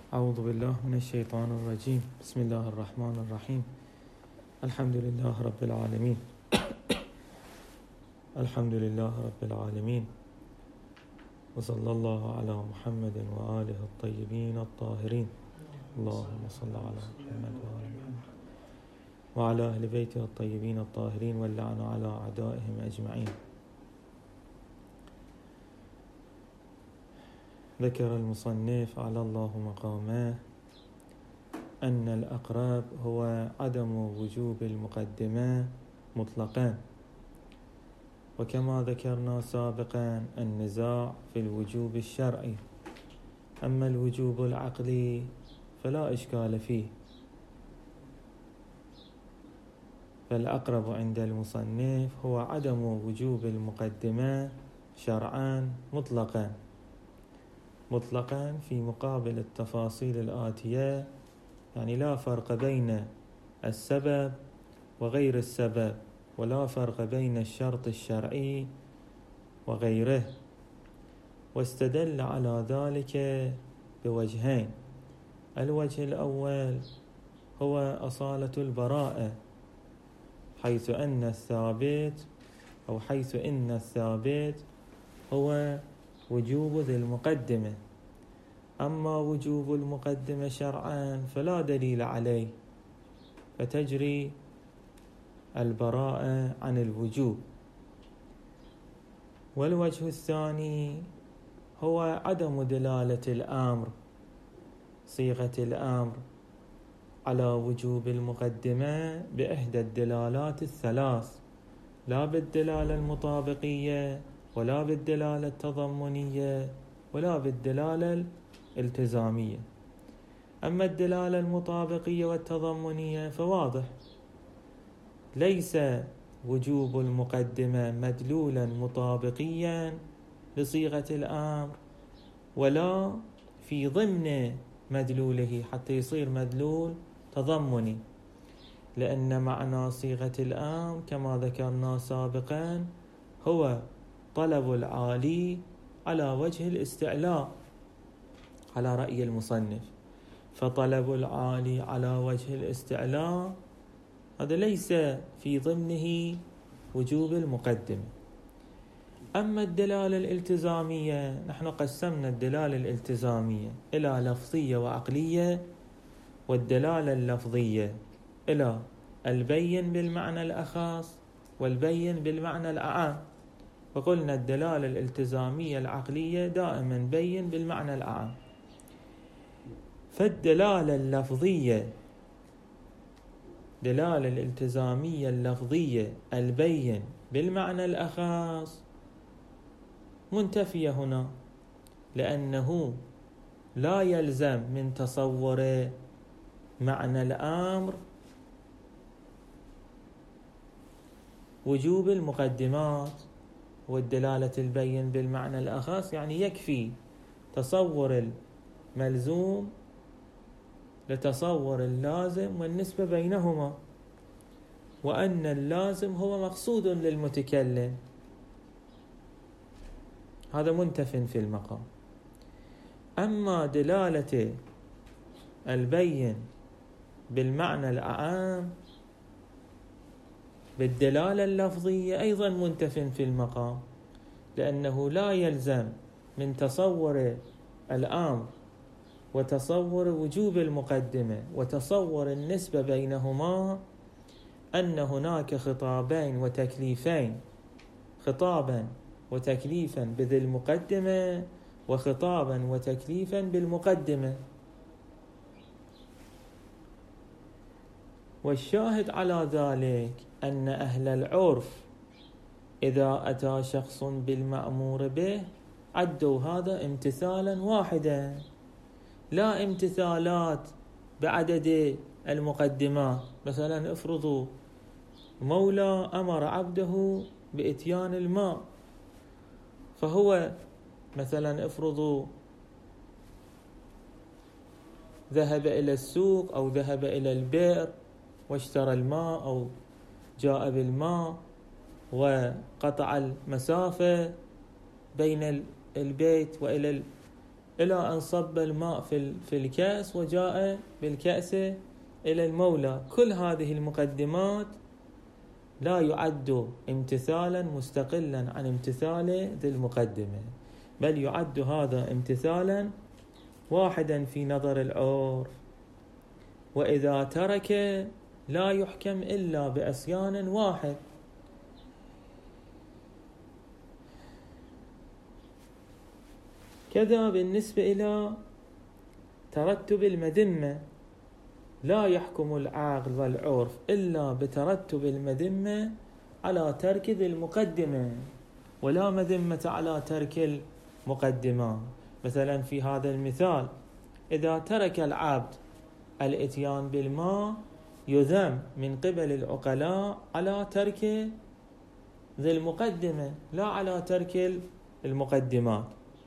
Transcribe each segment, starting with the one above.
أعوذ بالله من الشيطان الرجيم. بسم الله الرحمن الرحيم. الحمد لله رب العالمين. الحمد لله رب العالمين، وصلى الله على محمد وآله الطيبين الطاهرين. اللهم صل على محمد وآل محمد وعلى أهل بيته الطيبين الطاهرين، واللعن على أعدائهم أجمعين. ذكر المصنف على الله مقامه أن الأقرب هو عدم وجوب المقدمة مطلقا، وكما ذكرنا سابقا النزاع في الوجوب الشرعي، أما الوجوب العقلي فلا إشكال فيه، فالأقرب عند المصنف هو عدم وجوب المقدمة شرعا مطلقا في مقابل التفاصيل الآتية، يعني لا فرق بين السبب وغير السبب، ولا فرق بين الشرط الشرعي وغيره. واستدل على ذلك بوجهين: الوجه الأول هو أصالة البراءة، حيث إن الثابت هو وجوب ذي المقدمة، أما وجوب المقدمة شرعا فلا دليل عليه، فتجري البراءة عن الوجوب. والوجه الثاني هو عدم دلالة الأمر، صيغة الأمر، على وجوب المقدمة بإحدى الدلالات الثلاث، لا بالدلالة المطابقية ولا بالدلالة التضمنية ولا بالدلالة الالتزامية. أما الدلالة المطابقية والتضمنية فواضح، ليس وجوب المقدمة مدلولا مطابقيا لصيغة الأمر ولا في ضمن مدلوله حتى يصير مدلول تضمني، لأن معنى صيغة الأمر كما ذكرنا سابقا هو طلب العالي على وجه الاستعلاء على رأي المصنف، فطلب العالي على وجه الاستعلاء هذا ليس في ضمنه وجوب المقدمة. أما الدلالة الالتزامية، نحن قسمنا الدلالة الالتزامية إلى لفظية وعقلية، والدلالة اللفظية إلى البين بالمعنى الأخص والبين بالمعنى الأعم، وقلنا الدلالة الالتزامية العقلية دائما بين بالمعنى الأعم. فالدلالة اللفظية، دلالة الالتزامية اللفظية البين بالمعنى الأخص منتفية هنا، لأنه لا يلزم من تصور معنى الأمر وجوب المقدمات. والدلالة البين بالمعنى الأخص يعني يكفي تصور الملزوم لتصور اللازم والنسبة بينهما، وأن اللازم هو مقصود للمتكلم، هذا منتف في المقام. أما دلالة البين بالمعنى الأعام بالدلالة اللفظية أيضا منتف في المقام، لأنه لا يلزم من تصور الأمر وتصور وجوب المقدمة وتصور النسبة بينهما أن هناك خطابين وتكليفين، خطابا وتكليفا بذي المقدمة وخطابا وتكليفا بالمقدمة. والشاهد على ذلك أن أهل العرف إذا أتى شخص بالمأمور به عدوا هذا امتثالا واحدا، لا امتثالات بعدد المقدمات. مثلا افرضوا مولى أمر عبده بإتيان الماء، فهو مثلا افرضوا ذهب إلى السوق أو ذهب إلى البئر واشترى الماء أو جاء بالماء وقطع المسافة بين البيت وإلى إلى أن صب الماء في الكأس وجاء بالكأس إلى المولى. كل هذه المقدمات لا يعد امتثالا مستقلا عن امتثال ذي المقدمة، بل يعد هذا امتثالا واحدا في نظر العرف، وإذا ترك لا يحكم إلا بأسيان واحد. كذا بالنسبة إلى ترتب المذمة، لا يحكم العقل والعرف إلا بترتب المذمة على ترك ذي المقدمة، ولا مذمة على ترك المقدمة. مثلا في هذا المثال، إذا ترك العبد الإتيان بالماء يذم من قبل العقلاء على ترك ذي المقدمة، لا على ترك المقدمات.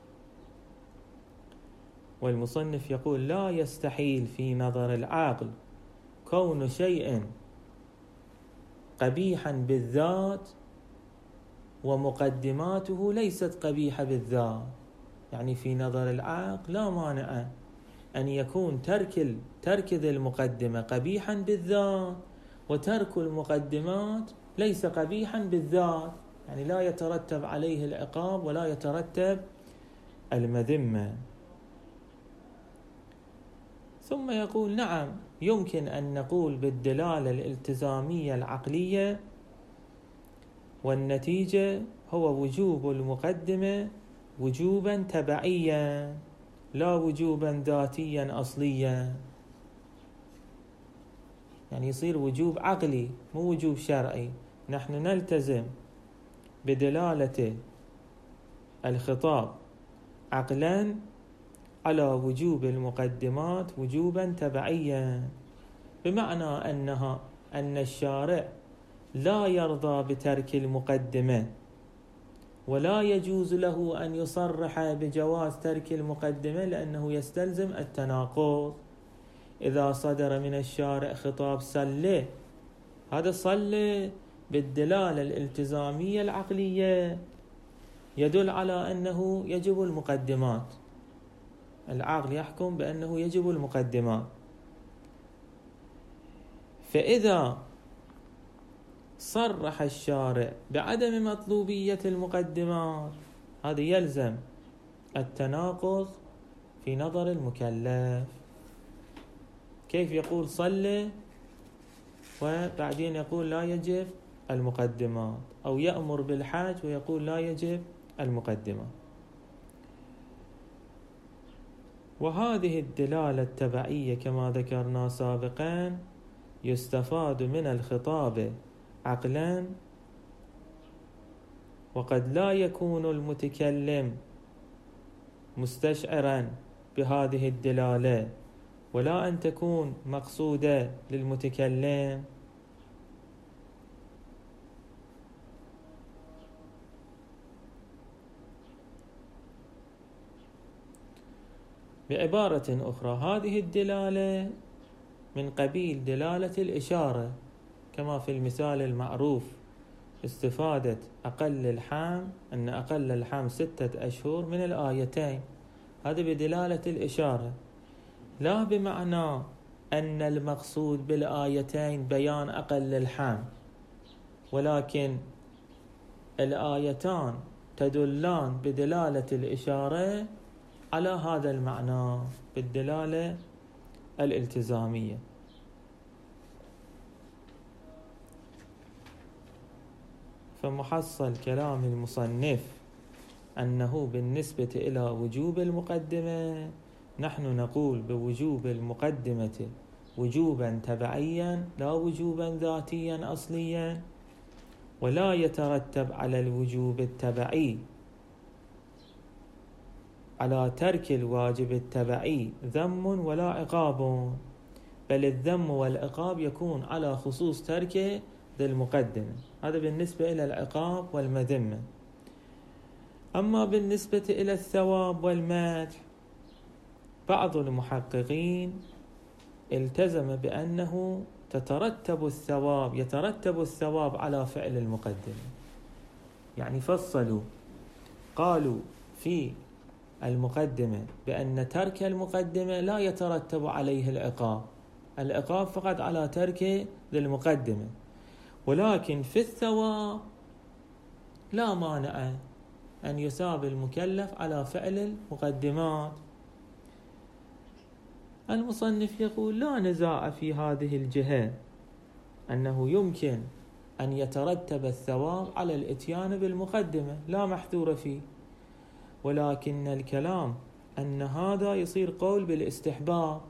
والمصنف يقول: لا يستحيل في نظر العقل كون شيء قبيحا بالذات ومقدماته ليست قبيحة بالذات. يعني في نظر العقل لا مانع أن يكون ترك ذي المقدمة قبيحا بالذات، وترك المقدمات ليس قبيحا بالذات، يعني لا يترتب عليه العقاب ولا يترتب المذمة. ثم يقول: نعم، يمكن أن نقول بالدلالة الالتزامية العقلية والنتيجة هو وجوب المقدمة وجوبا تبعيا لا وجوبا ذاتيا أصليا. يعني يصير وجوب عقلي مو وجوب شرعي. نحن نلتزم بدلالة الخطاب عقلا على وجوب المقدمات وجوبا تبعيا، بمعنى أن الشارع لا يرضى بترك المقدمة، ولا يجوز له أن يصرح بجواز ترك المقدمة لأنه يستلزم التناقض. إذا صدر من الشارع خطاب صلي، هذا صلي بالدلالة الالتزامية العقلية يدل على أنه يجب المقدمات، العقل يحكم بأنه يجب المقدمات. فإذا صرح الشارع بعدم مطلوبية المقدمات، هذا يلزم التناقض في نظر المكلف. كيف يقول صلي وبعدين يقول لا يجب المقدمات، أو يأمر بالحج ويقول لا يجب المقدمات؟ وهذه الدلالة التبعية كما ذكرنا سابقا يستفاد من الخطاب عقلا، وقد لا يكون المتكلم مستشعرا بهذه الدلالة، ولا أن تكون مقصودة للمتكلم. بعبارة أخرى، هذه الدلالة من قبيل دلالة الإشارة، كما في المثال المعروف استفادة أقل الحام، أن أقل الحام 6 أشهر من الآيتين، هذا بدلالة الإشارة، لا بمعنى أن المقصود بالآيتين بيان أقل الحام، ولكن الآيتان تدلان بدلالة الإشارة على هذا المعنى بالدلالة الالتزامية. فمحصل كلام المصنف أنه بالنسبة إلى وجوب المقدمة نحن نقول بوجوب المقدمة وجوبا تبعيا لا وجوبا ذاتيا أصليا، ولا يترتب على الوجوب التبعي على ترك الواجب التبعي ذم ولا عقاب، بل الذم والعقاب يكون على خصوص ترك ذي المقدمة. هذا بالنسبة إلى العقاب والمذمة. أما بالنسبة إلى الثواب والمدح، بعض المحققين التزم بأنه يترتب الثواب على فعل المقدمة. يعني فصلوا، قالوا في المقدمة بأن ترك المقدمة لا يترتب عليه العقاب، العقاب فقط على ترك للمقدمة، ولكن في الثواب لا مانع أن يثاب المكلف على فعل المقدمات. المصنف يقول لا نزاع في هذه الجهة، أنه يمكن أن يترتب الثواب على الإتيان بالمقدمة، لا محذور فيه، ولكن الكلام أن هذا يصير قول بالاستحباب،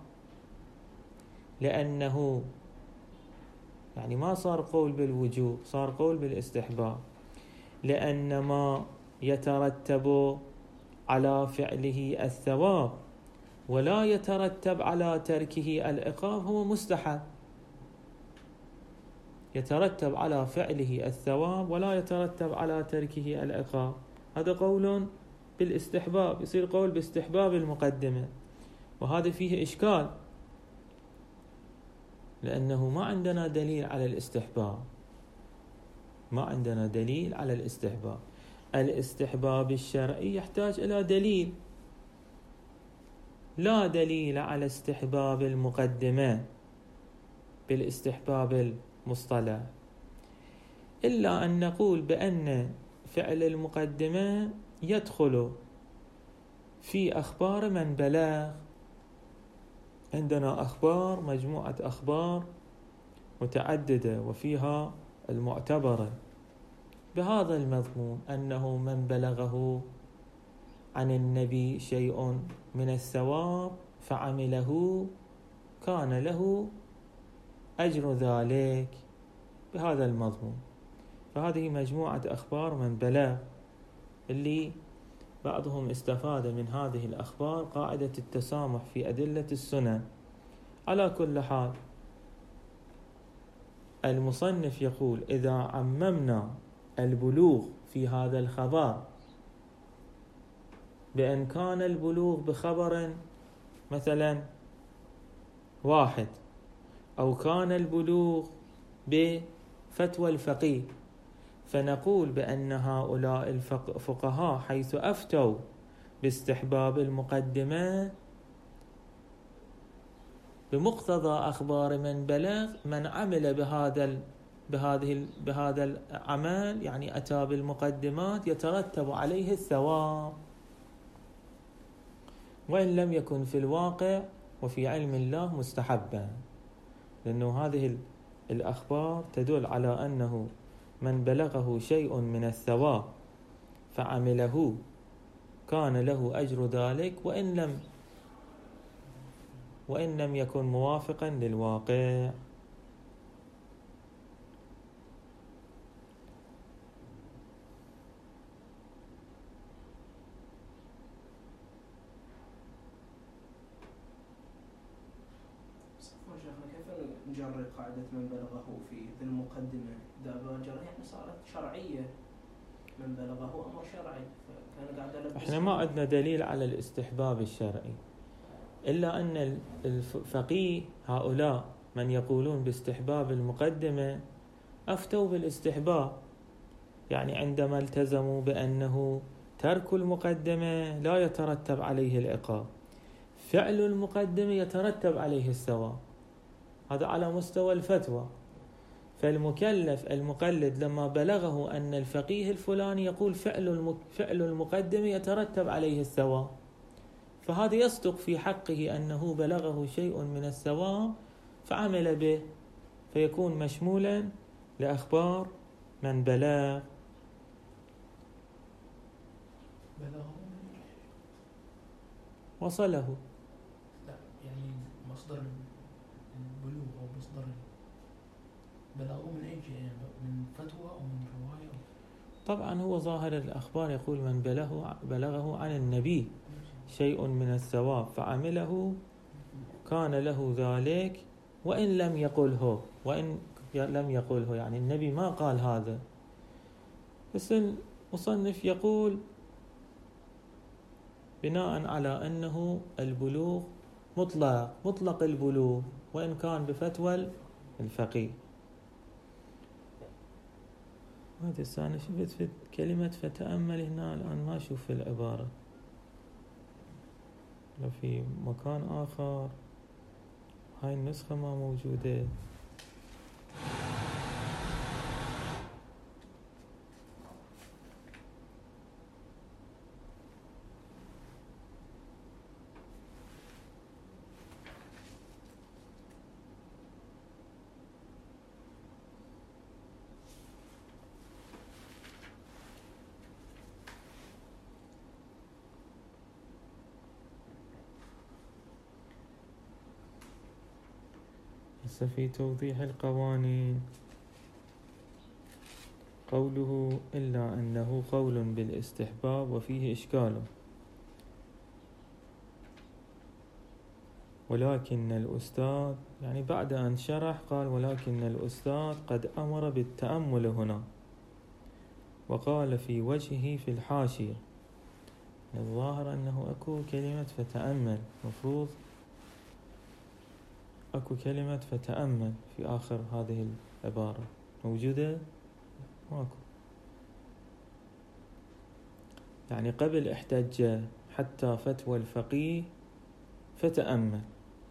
لأنه يعني ما صار قول بالوجوب، صار قول بالاستحباب، لأن ما يترتب على فعله الثواب ولا يترتب على تركه العقاب هو مستحب، يترتب على فعله الثواب ولا يترتب على تركه العقاب، هذا قول بالاستحباب، يصير قول باستحباب المقدمة، وهذا فيه إشكال، لأنه ما عندنا دليل على الاستحباب، ما عندنا دليل على الاستحباب. الاستحباب الشرعي يحتاج إلى دليل، لا دليل على استحباب المقدمة بالاستحباب المصطلح، إلا أن نقول بأن فعل المقدمة يدخل في أخبار من بلغ. عندنا أخبار، مجموعة أخبار متعددة وفيها المعتبرة بهذا المضمون، أنه من بلغه عن النبي شيء من الثواب فعمله كان له أجر ذلك، بهذا المضمون. فهذه مجموعة أخبار من بلغ، اللي بعضهم استفاد من هذه الأخبار قاعدة التسامح في أدلة السنن. على كل حال المصنف يقول إذا عممنا البلوغ في هذا الخبر بأن كان البلوغ بخبر مثلا واحد، أو كان البلوغ بفتوى الفقيه، فنقول بأن هؤلاء الفقهاء حيث أفتوا باستحباب المقدمة بمقتضى أخبار من بلغ، من عمل بهذا العمل يعني أتى بالمقدمات يترتب عليه الثواب، وإن لم يكن في الواقع وفي علم الله مستحبا، لأنه هذه الأخبار تدل على أنه من بلغه شيء من الثواب فعمله كان له أجر ذلك، وإن لم يكن موافقا للواقع. نجري قاعدة من بلغه في المقدمة إذا باجر، يعني صارت شرعية، من بلغه أمر شرعي، فكان قاعد احنا ما عندنا دليل على الاستحباب الشرعي، إلا أن الفقيه هؤلاء من يقولون باستحباب المقدمة أفتوا بالاستحباب، يعني عندما التزموا بأنه ترك المقدمة لا يترتب عليه العقاب، فعل المقدمة يترتب عليه الثواب، هذا على مستوى الفتوى. فالمكلف المقلد لما بلغه أن الفقيه الفلاني يقول فعل المقدمة يترتب عليه الثواب، فهذا يصدق في حقه أنه بلغه شيء من الثواب فعمل به، فيكون مشمولا لأخبار من بلغ. وصله، لا يعني مصدر البلوغ أو مصدر بلغه من أي جهة، من فتوى أو من رواية؟ طبعا هو ظاهر الأخبار يقول من بلغه عن النبي شيء من الثواب فعمله كان له ذلك، وإن لم يقله يعني النبي ما قال هذا، بس المصنف يقول بناء على أنه البلوغ مطلق البلوغ، وإن كان بفتوى الفقيه. هذا أنا شفت في كلمة فتأمل هنا الآن، ما أشوف في العبارة في مكان آخر هاي النسخة ما موجودة. في توضيح القوانين قوله إلا أنه قول بالاستحباب وفيه إشكال، ولكن الأستاذ يعني بعد أن شرح قال ولكن الأستاذ قد أمر بالتأمل هنا، وقال في وجهه في الحاشية. الظاهر أنه أكو كلمة فتأمل، مفروض أكو كلمة فتأمل في آخر هذه العبارة، موجودة؟ ماكو. يعني قبل احتج حتى فتوى الفقيه فتأمل.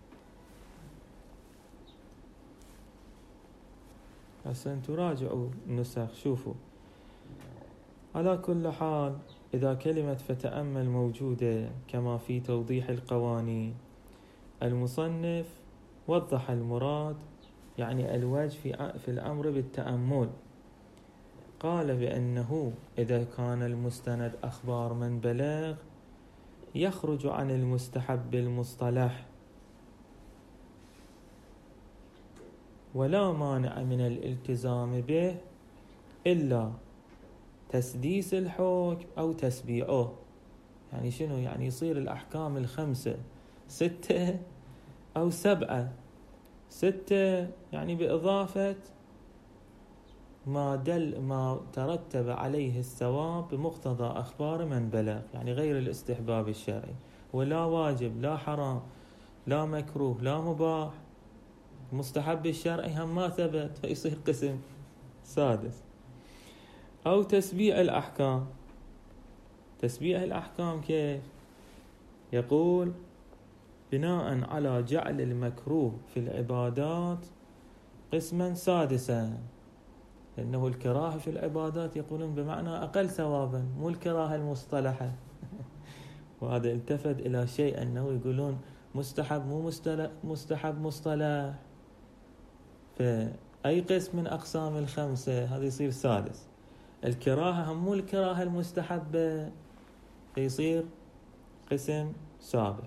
هسه انتوا راجعوا النسخ شوفوا. على كل حال إذا كلمة فتأمل موجودة كما في توضيح القوانين، المصنف وضح المراد يعني الوجه في الأمر بالتأمل. قال بأنه إذا كان المستند أخبار من بلغ يخرج عن المستحب المصطلح، ولا مانع من الالتزام به إلا تسديس الحكم أو تسبيعه. يعني شنو؟ يعني يصير الأحكام الخمسة 6 أو 7. 6 يعني بإضافة ما ترتب عليه الثواب بمقتضى أخبار من بلغ، يعني غير الاستحباب الشرعي، ولا واجب لا حرام لا مكروه لا مباح. مستحب الشرعي هم ما ثبت فيصير قسم سادس. أو تسبيع الأحكام. تسبيع الأحكام كيف؟ يقول بناء على جعل المكروه في العبادات قسما سادسا، لأنه الكراهة في العبادات يقولون بمعنى أقل ثوابا، مو الكراهة المصطلحة. وهذا التفت إلى شيء أنه يقولون مستحب مو مستحب مصطلح، فأي قسم من أقسام الخمسة هذا يصير سادس. الكراهة هم مو الكراهة المستحبة فيصير قسم سابع.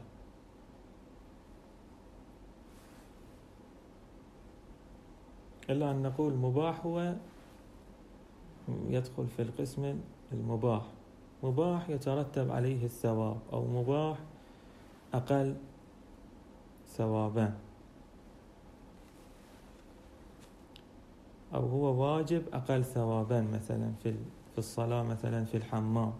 إلا أن نقول مباح هو يدخل في القسم المباح، مباح يترتب عليه الثواب، أو مباح أقل ثوابا، أو هو واجب أقل ثوابا، مثلا في الصلاة، مثلا في الحمام.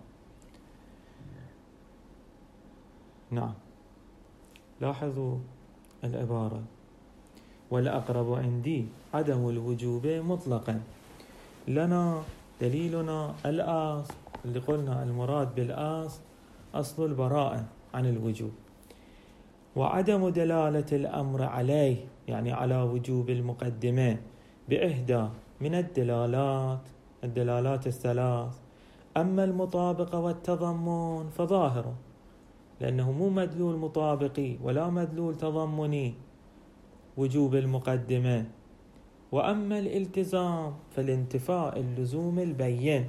نعم. لاحظوا العبارة: والأقرب عندي عدم الوجوب مطلقا. لنا دليلنا الأصل اللي قلنا المراد بالأصل أصل البراءة عن الوجوب، وعدم دلالة الأمر عليه يعني على وجوب المقدمة بإحدى من الدلالات الثلاث. أما المطابقة والتضمن فظاهر، لأنه مو مدلول مطابقي ولا مدلول تضمني وجوب المقدمة. وأما الالتزام فالانتفاء اللزوم البين.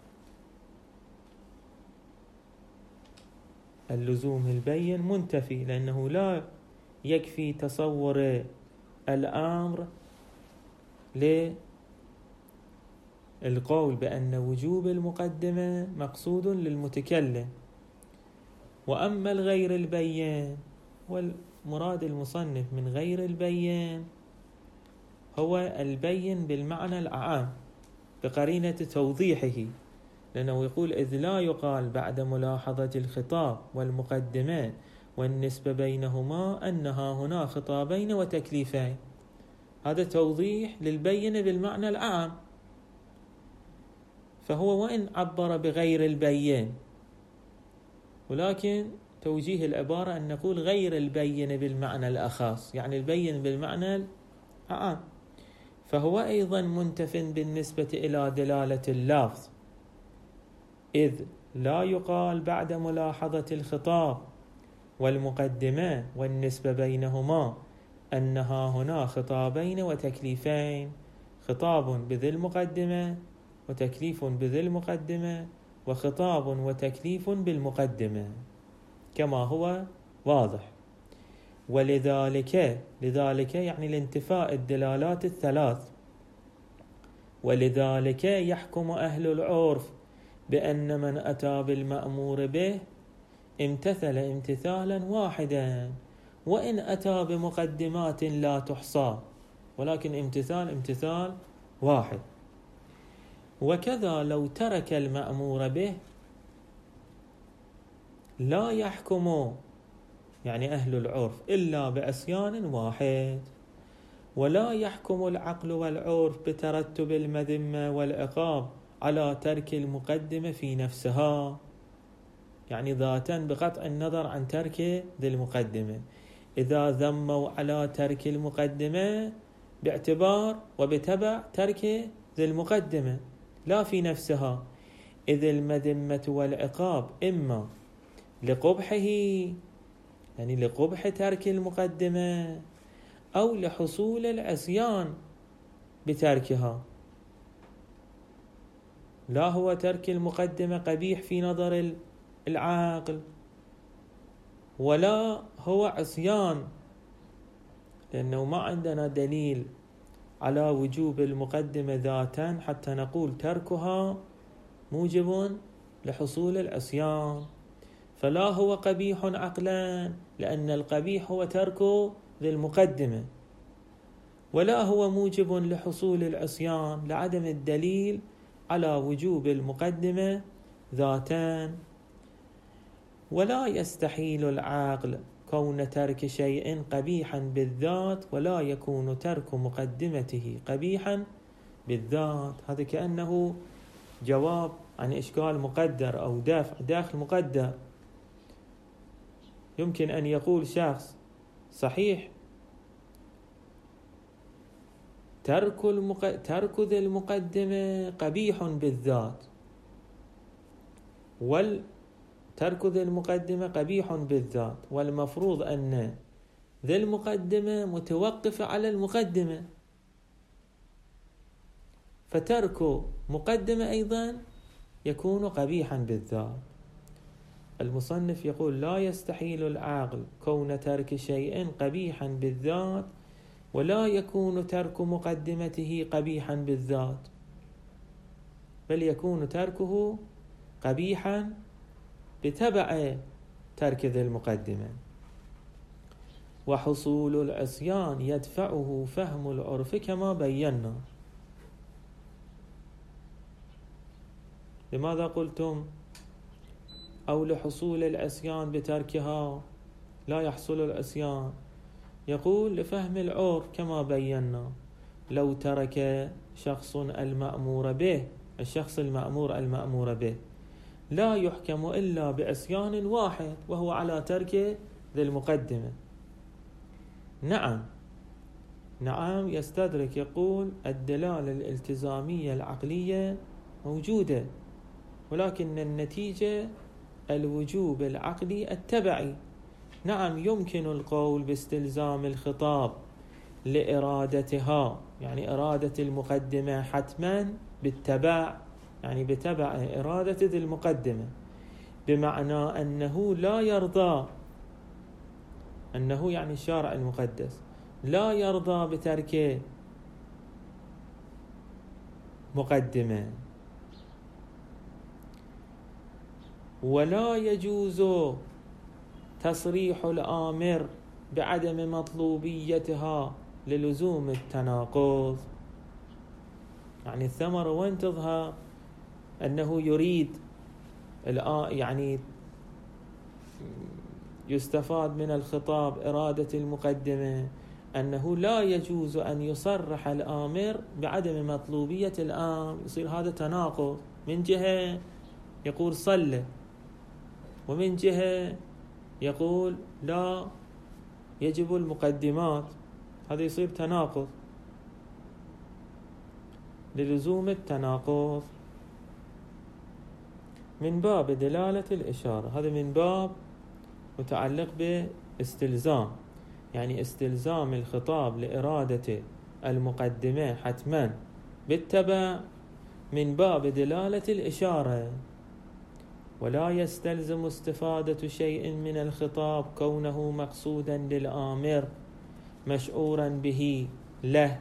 اللزوم البين منتفي، لأنه لا يكفي تصور الأمر للقول بأن وجوب المقدمة مقصود للمتكلم. وأما الغير البين، والمراد المصنف من غير البين هو البين بالمعنى العام بقرينة توضيحه، لأنه يقول إذ لا يقال بعد ملاحظة الخطاب والمقدمة والنسبة بينهما أنها هنا خطابين وتكليفين. هذا توضيح للبين بالمعنى العام. فهو وإن عبر بغير البين، ولكن توجيه العبارة أن نقول غير البين بالمعنى الأخص، يعني البين بالمعنى العام، فهو أيضا منتف بالنسبة إلى دلالة اللفظ، إذ لا يقال بعد ملاحظة الخطاب والمقدمة والنسبة بينهما أنها هنا خطابين وتكليفين، خطاب بذي المقدمة وتكليف بذي المقدمة، وخطاب وتكليف بالمقدمة كما هو واضح. ولذلك يعني لانتفاء الدلالات الثلاث، ولذلك يحكم أهل العرف بأن من أتى بالمأمور به امتثل امتثالا واحدا، وإن أتى بمقدمات لا تحصى، ولكن امتثال واحد. وكذا لو ترك المأمور به لا يحكم يعني أهل العرف إلا بعصيان واحد، ولا يحكم العقل والعرف بترتب المذمة والعقاب على ترك المقدمة في نفسها، يعني ذاتا بقطع النظر عن ترك ذي المقدمة. إذا ذموا على ترك المقدمة باعتبار وبتبع ترك ذي المقدمة لا في نفسها، إذ المذمة والعقاب إما لقبحه يعني لقبح ترك المقدمة، أو لحصول العصيان بتركها. لا هو ترك المقدمة قبيح في نظر العاقل، ولا هو عصيان، لأنه ما عندنا دليل على وجوب المقدمة ذاتا حتى نقول تركها موجب لحصول العصيان. فلا هو قبيح عقلا، لأن القبيح هو ترك ذي المقدمة، ولا هو موجب لحصول العصيان لعدم الدليل على وجوب المقدمة ذاتان. ولا يستحيل العقل كون ترك شيء قبيحا بالذات ولا يكون ترك مقدمته قبيحا بالذات. هذا كأنه جواب عن إشكال مقدر أو داخل مقدر. يمكن أن يقول شخص صحيح ترك ذي المقدمة قبيح بالذات، ترك ذي المقدمة قبيح بالذات، والمفروض أن ذي المقدمة متوقف على المقدمة، فترك مقدمة أيضا يكون قبيحا بالذات. المصنف يقول لا يستحيل العقل كون ترك شيء قبيحا بالذات ولا يكون ترك مقدمته قبيحا بالذات، بل يكون تركه قبيحا بتبع ترك ذي المقدمة. وحصول العصيان يدفعه فهم العرف كما بينا. لماذا قلتم أو لحصول العصيان بتركها لا يحصل العصيان؟ يقول لفهم العرف كما بينا. لو ترك شخص المأمور به، الشخص المأمور به لا يحكم إلا بعصيان واحد وهو على ترك ذي المقدمة. نعم يستدرك، يقول الدلالة الالتزامية العقلية موجودة، ولكن النتيجة الوجوب العقلي التبعي. نعم يمكن القول باستلزام الخطاب لإرادتها، يعني إرادة المقدمة حتما بالتبع، يعني بتبع إرادة ذي المقدمة، بمعنى أنه لا يرضى، أنه يعني الشارع المقدس لا يرضى بترك مقدمة، ولا يجوز تصريح الآمر بعدم مطلوبيتها للزوم التناقض. يعني الثمرة وين تظهر؟ أنه يريد يعني يستفاد من الخطاب إرادة المقدمة أنه لا يجوز أن يصرح الآمر بعدم مطلوبية الآمر. يصير هذا تناقض، من جهة يقول صلى، ومن جهة يقول لا يجب المقدمات، هذا يصير تناقض. للزوم التناقض من باب دلالة الإشارة، هذا من باب متعلق باستلزام، يعني استلزام الخطاب لإرادة المقدمة حتما بالتبع من باب دلالة الإشارة، ولا يستلزم استفادة شيء من الخطاب كونه مقصودا للآمر مشعورا به له.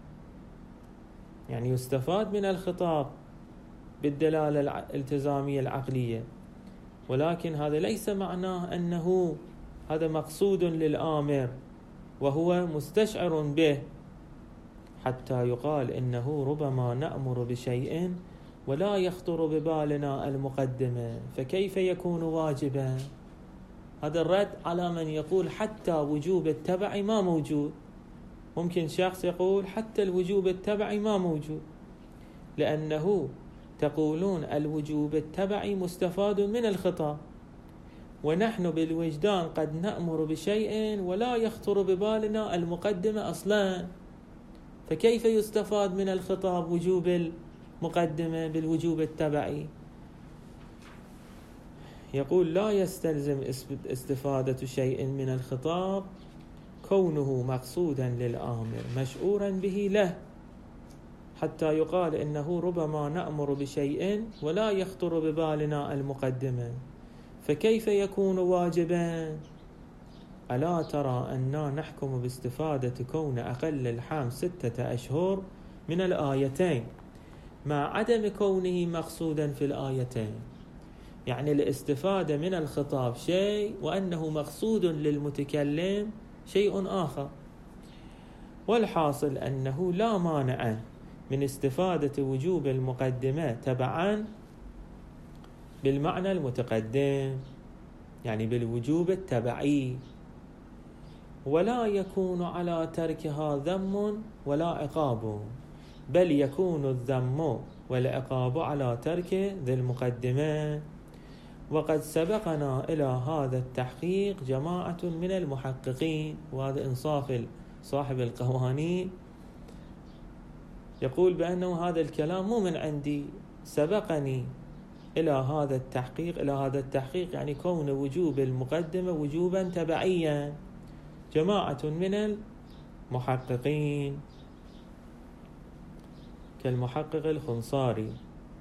يعني يستفاد من الخطاب بالدلالة الالتزامية العقلية، ولكن هذا ليس معناه أنه هذا مقصود للآمر وهو مستشعر به، حتى يقال إنه ربما نأمر بشيء ولا يخطر ببالنا المقدمة، فكيف يكون واجبا؟ هذا الرد على من يقول حتى وجوب التبع ما موجود. ممكن شخص يقول حتى الوجوب التبعي ما موجود، لأنه تقولون الوجوب التبعي مستفاد من الخطاب، ونحن بالوجدان قد نأمر بشيء ولا يخطر ببالنا المقدمة أصلا، فكيف يستفاد من الخطاب وجوب المقدمة بالوجوب التبعي؟ يقول لا يستلزم استفادة شيء من الخطاب كونه مقصودا للآمر مشعورا به له، حتى يقال إنه ربما نأمر بشيء ولا يخطر ببالنا المقدمة، فكيف يكون واجبا؟ ألا ترى أننا نحكم باستفادة كون أقل الحام 6 أشهر من الآيتين مع عدم كونه مقصودا في الآيتين؟ يعني الاستفادة من الخطاب شيء وأنه مقصود للمتكلم شيء آخر. والحاصل أنه لا مانع من استفادة وجوب المقدمة تبعا بالمعنى المتقدم، يعني بالوجوب التبعي، ولا يكون على تركها ذم ولا عقاب، بل يكون الذم والعقاب على ترك ذي المقدمة. وقد سبقنا إلى هذا التحقيق جماعة من المحققين، وهذا إنصاف صاحب القوانين، يقول بأنه هذا الكلام مو من عندي، سبقني إلى هذا التحقيق، يعني كون وجوب المقدمة وجوبا تبعيا جماعة من المحققين كالمحقق الخنصاري.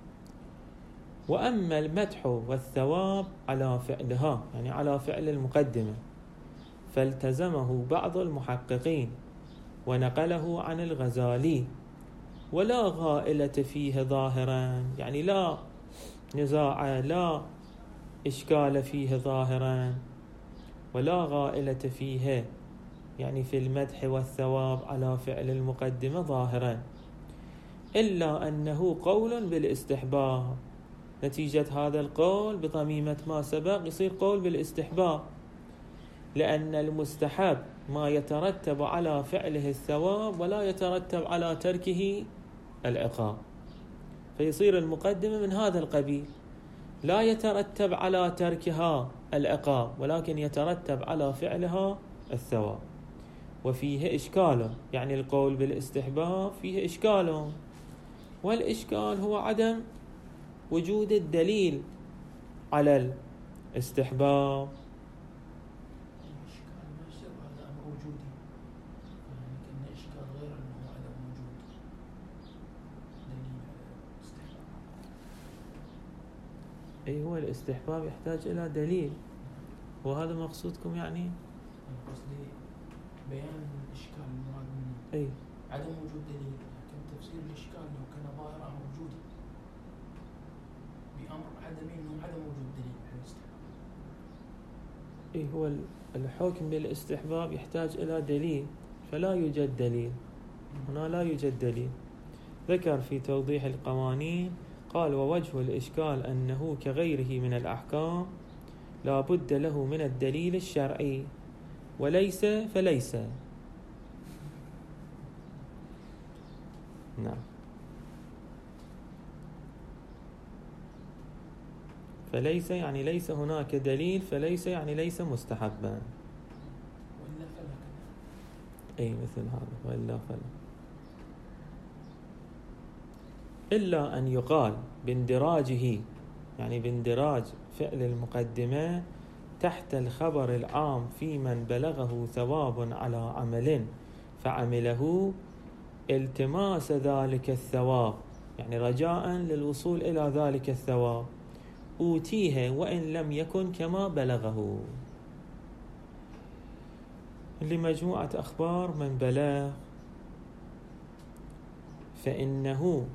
وأما المدح والثواب على فعلها، يعني على فعل المقدمة، فالتزمه بعض المحققين ونقله عن الغزالي، ولا غائلة فيه ظاهرا، يعني لا نزاع لا إشكال فيه ظاهرا، ولا غائلة فيه، يعني في المدح والثواب على فعل المقدمة ظاهرا، إلا أنه قول بالاستحباب. نتيجة هذا القول بضميمة ما سبق يصير قول بالاستحباب، لأن المستحب ما يترتب على فعله الثواب ولا يترتب على تركه العقاب، فيصير المقدمة من هذا القبيل، لا يترتب على تركها العقاب ولكن يترتب على فعلها الثواب. وفيه إشكال، يعني القول بالاستحباب فيه إشكال، والإشكال هو عدم وجود الدليل على الاستحباب. أي هو الاستحباب يحتاج إلى دليل، وهذا مقصودكم يعني؟ قصدي بيان الإشكال المراد منه. أي عدم وجود دليل، لكن تفسير الإشكال لو كان ظاهرة موجودة بأمر عدمي إنه عدم وجود دليل على الاستحباب. أي هو الحكم بالاستحباب يحتاج إلى دليل، فلا يوجد دليل هنا، لا يوجد دليل. ذكر في توضيح القوانين قال: ووجه الإشكال أنه كغيره من الأحكام لا بد له من الدليل الشرعي، وليس فليس. نعم. فليس يعني ليس هناك دليل، فليس يعني ليس مستحبا. وإلا فلا أي مثل هذا، وإلا فلا. إلا أن يقال باندراجه، يعني باندراج فعل المقدمة تحت الخبر العام في من بلغه ثواب على عمل فعمله التماس ذلك الثواب، يعني رجاء للوصول إلى ذلك الثواب، أوتيه وإن لم يكن كما بلغه. لمجموعة أخبار من بلغ فإنه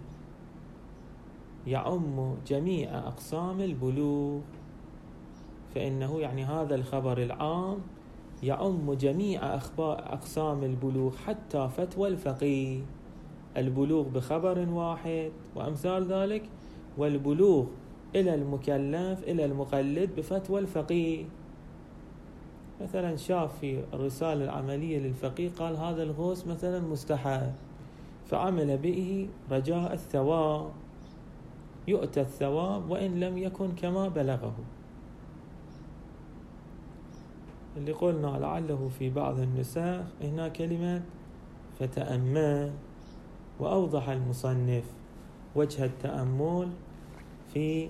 يعم جميع أقسام البلوغ، فإنه يعني هذا الخبر العام يعم جميع أقسام البلوغ حتى فتوى الفقيه، البلوغ بخبر واحد وأمثال ذلك، والبلوغ إلى المكلف إلى المقلد بفتوى الفقيه. مثلا شاف في الرسالة العملية للفقيه قال هذا الغوص مثلا مستحب، فعمل به رجاء الثواب، يؤتى الثواب وإن لم يكن كما بلغه. اللي قلنا لعله في بعض النسخ هنا كلمة فتأمل، وأوضح المصنف وجه التأمل في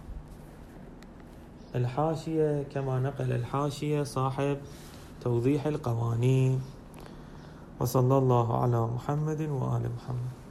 الحاشية كما نقل الحاشية صاحب توضيح القوانين. وصلى الله على محمد وآل محمد.